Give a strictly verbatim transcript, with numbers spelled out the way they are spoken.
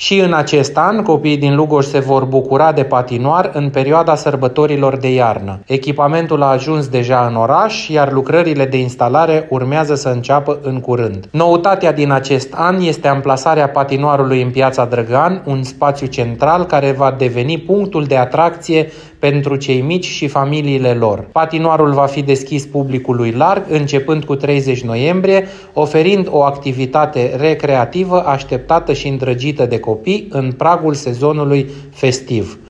Și în acest an, copiii din Lugoj se vor bucura de patinoar în perioada sărbătorilor de iarnă. Echipamentul a ajuns deja în oraș, iar lucrările de instalare urmează să înceapă în curând. Noutatea din acest an este amplasarea patinoarului în Piața Drăgan, un spațiu central care va deveni punctul de atracție pentru cei mici și familiile lor. Patinoarul va fi deschis publicului larg începând cu treizeci noiembrie, oferind o activitate recreativă așteptată și îndrăgită de copii în pragul sezonului festiv.